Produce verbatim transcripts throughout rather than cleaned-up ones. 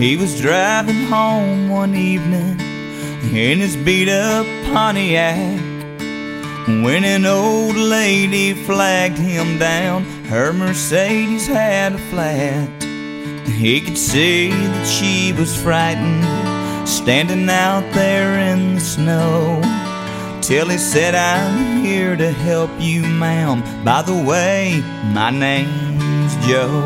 He was driving home one evening in his beat-up Pontiac when an old lady flagged him down. Her Mercedes had a flat. He could see that she was frightened, standing out there in the snow, till he said, "I'm here to help you, ma'am. By the way, my name's Joe."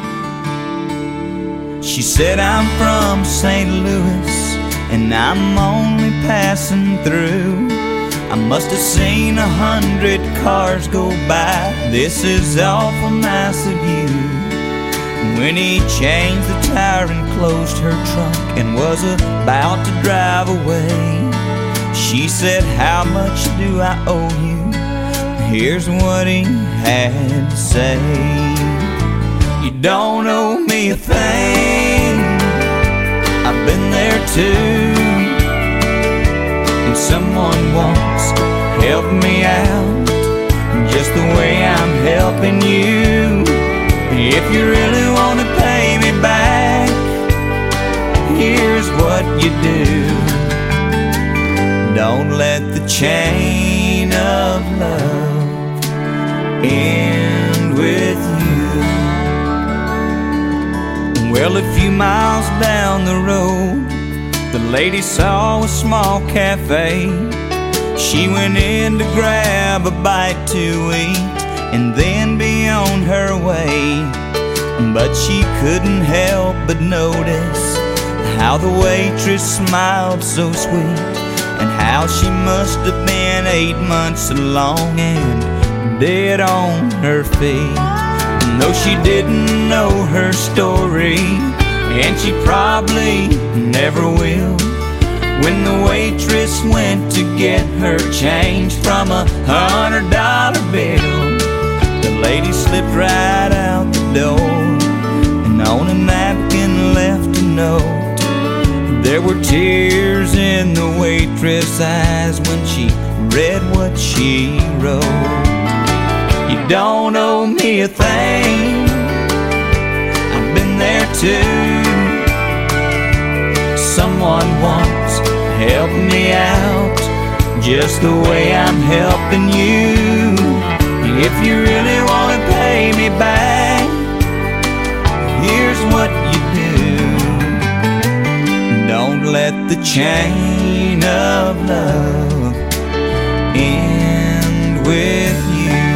She said, "I'm from Saint Louis, and I'm only passing through. I must have seen a hundred cars go by. This is awful nice of you." When he changed the tire and closed her trunk and was about to drive away, she said, "How much do I owe you?" Here's what he had to say: "You don't owe me a thing. I've been there too. And someone once helped me out just the way I'm helping you. If you really want to pay me back, here's what you do. Don't let the chain of love end with you." Well, a few miles down the road, the lady saw a small cafe. She went in to grab a bite to eat and then be on her way. But she couldn't help but notice how the waitress smiled so sweet, and how she must have been eight months along and dead on her feet. And though she didn't know her story, and she probably never will, when the waitress went to get her change from a hundred dollar bill, the lady slipped right out the door and on a napkin left a note. There were tears in the waitress' eyes when she read what she wrote. "You don't owe me a thing. I've been there too. Someone once helped me out just the way I'm helping you. If you really want to pay me back, here's what you do. Don't let the chain of love end with you."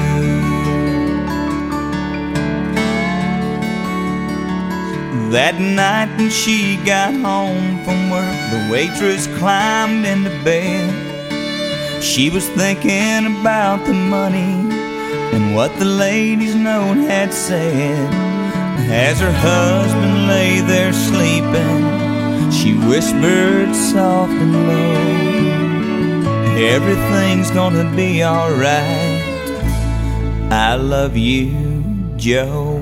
That night when she got home from work, the waitress climbed into bed. She was thinking about the money and what the lady's note had said. As her husband lay there sleeping, she whispered soft and low, "Everything's gonna be alright. I love you, Joe."